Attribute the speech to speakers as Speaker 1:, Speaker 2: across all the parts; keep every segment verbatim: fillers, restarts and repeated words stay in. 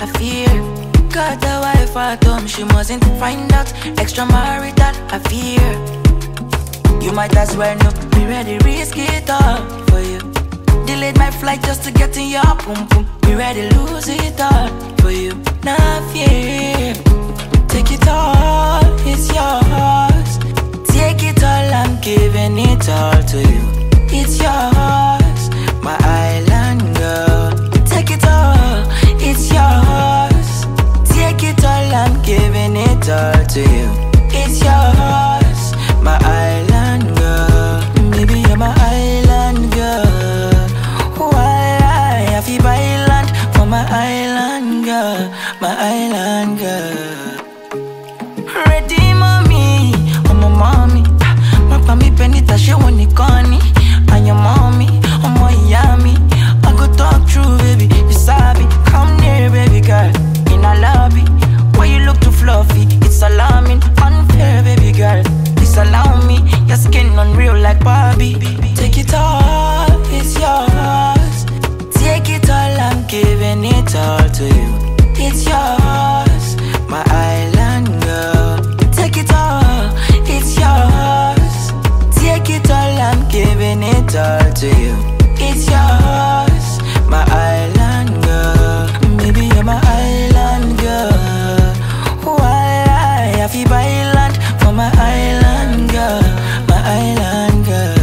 Speaker 1: fear. Got a wife at home, she mustn't find out. Extramarital, I fear. You might as well know, be ready, risk it all for you. Delayed my flight just to get in your boom boom. Be ready, lose it all for you. Nah fear. Take it all, it's yours. Take it all, I'm giving it all to you. It's yours, my island girl. Take it all, it's yours. Take it all, I'm giving it all to you. It's yours, my island girl. Maybe you're my island girl. Why I have to buy land for my island girl, my island girl. Ready, mommy, I'm a mommy. My mommy penita, she want it corny. And your mommy, I'm a yummy. I go talk through, baby, you sabi. Come near, baby girl, in a lobby. Why you look too fluffy? It's alarming, unfair, baby girl. Please allow me, your skin unreal like Barbie. Take it all, it's yours. Take it all, I'm giving it all to you. It's yours, my island girl. Take it all, it's yours. Take it all, I'm giving it all to you. It's yours, my island girl. Maybe you're my island girl. Why I have to buy land for my island girl, my island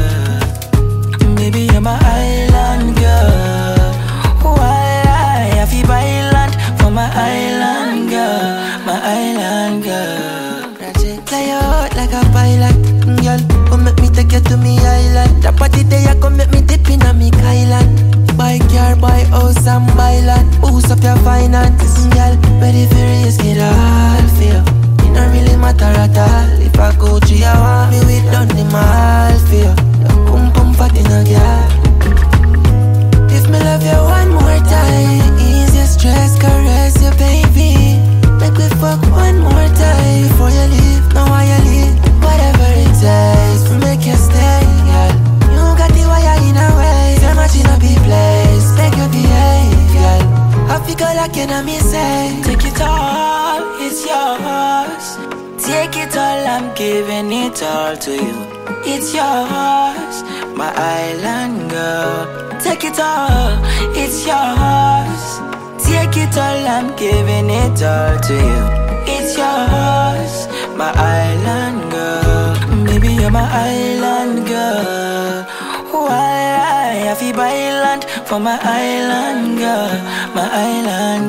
Speaker 1: girl. Maybe you're my island girl. Why I have to buy land for my island girl, my island girl. That's it. Fly out like a pilot, girl. Come make me take you to me island. That party day I come make me dip in a me island. Buy car, buy house and buy land. Boost up your finances, girl. Ready for risk it all for you. It don't really matter at all. If I go to you, want me with done the mall for you. Pum pum fat in a girl. If me love you one more time, ease your stress, caress you, baby. Make we fuck one more time before you leave. Now why you leave? Whatever it takes to make you stay, girl. You got the wire in a way. So much in a big place. Make you behave, girl. I figure like you know me say. Take it all, it's yours. Take it all, I'm giving it all to you. It's yours, my island girl. Take it all, it's yours. Take it all, I'm giving it all to you. It's yours, my island girl. Maybe you're my island girl. Why I have to buy land for my island girl, my island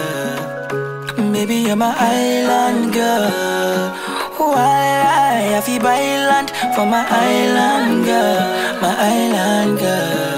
Speaker 1: girl. Maybe you're my island girl. Why I have to buy land for my island girl, my island girl.